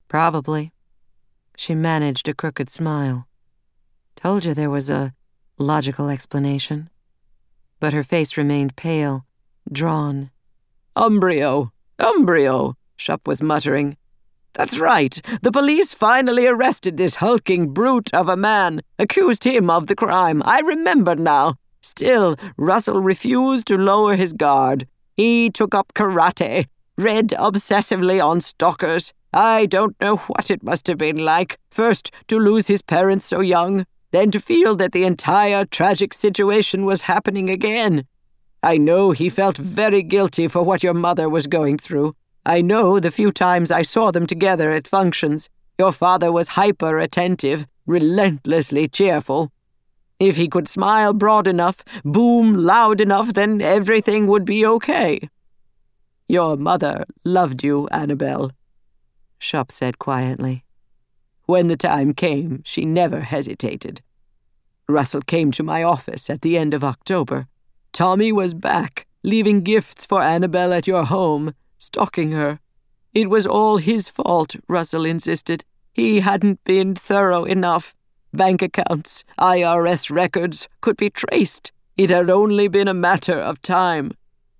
Probably. She managed a crooked smile. Told you there was a logical explanation. But her face remained pale, drawn. Umbrio, Shupp was muttering. That's right. The police finally arrested this hulking brute of a man, accused him of the crime. I remember now. Still, Russell refused to lower his guard. He took up karate, read obsessively on stalkers. I don't know what it must have been like, first to lose his parents so young, then to feel that the entire tragic situation was happening again. I know he felt very guilty for what your mother was going through. I know the few times I saw them together at functions, your father was hyper-attentive, relentlessly cheerful. If he could smile broad enough, boom loud enough, then everything would be okay. Your mother loved you, Annabelle, Shupp said quietly. When the time came, she never hesitated. Russell came to my office at the end of October. Tommy was back, leaving gifts for Annabelle at your home, stalking her. It was all his fault, Russell insisted. He hadn't been thorough enough. Bank accounts, IRS records could be traced. It had only been a matter of time.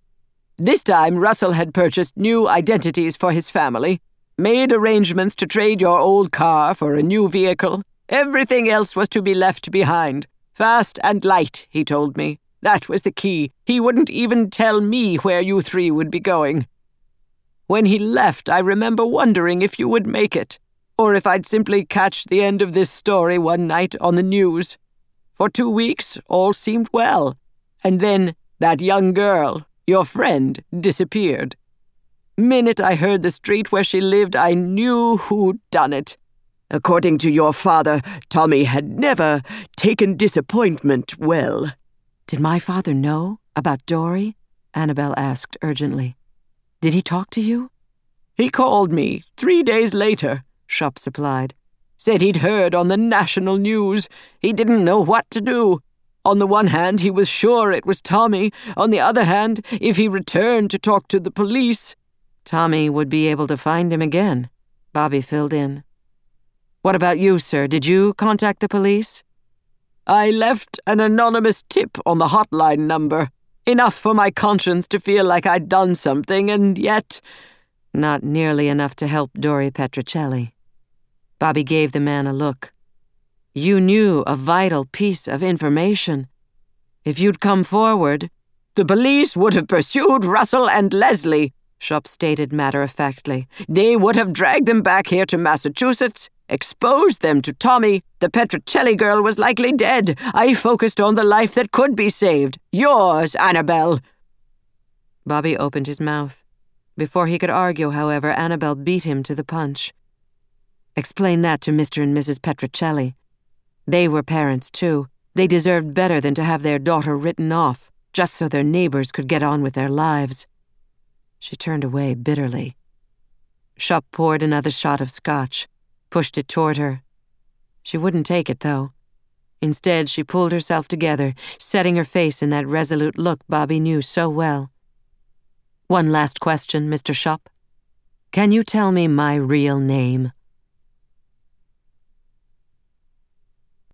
This time, Russell had purchased new identities for his family, made arrangements to trade your old car for a new vehicle. Everything else was to be left behind. Fast and light, he told me. That was the key. He wouldn't even tell me where you three would be going. When he left, I remember wondering if you would make it, or if I'd simply catch the end of this story one night on the news. For 2 weeks, all seemed well, and then that young girl, your friend, disappeared. Minute I heard the street where she lived, I knew who'd done it. According to your father, Tommy had never taken disappointment well. Did my father know about Dory? Annabelle asked urgently. Did he talk to you? He called me 3 days later, Shupp supplied. Said he'd heard on the national news. He didn't know what to do. On the one hand, he was sure it was Tommy. On the other hand, if he returned to talk to the police... Tommy would be able to find him again, Bobby filled in. What about you, sir? Did you contact the police? I left an anonymous tip on the hotline number. Enough for my conscience to feel like I'd done something, and yet... Not nearly enough to help Dory Petrocelli. Bobby gave the man a look. You knew a vital piece of information. If you'd come forward... The police would have pursued Russell and Leslie, Shupp stated matter-of-factly. They would have dragged them back here to Massachusetts, exposed them to Tommy. The Petrocelli girl was likely dead. I focused on the life that could be saved. Yours, Annabelle. Bobby opened his mouth. Before he could argue, however, Annabelle beat him to the punch. Explain that to Mr. and Mrs. Petrocelli. They were parents, too. They deserved better than to have their daughter written off, just so their neighbors could get on with their lives. She turned away bitterly. Shupp poured another shot of scotch, pushed it toward her. She wouldn't take it, though. Instead, she pulled herself together, setting her face in that resolute look Bobby knew so well. One last question, Mr. Shupp. Can you tell me my real name?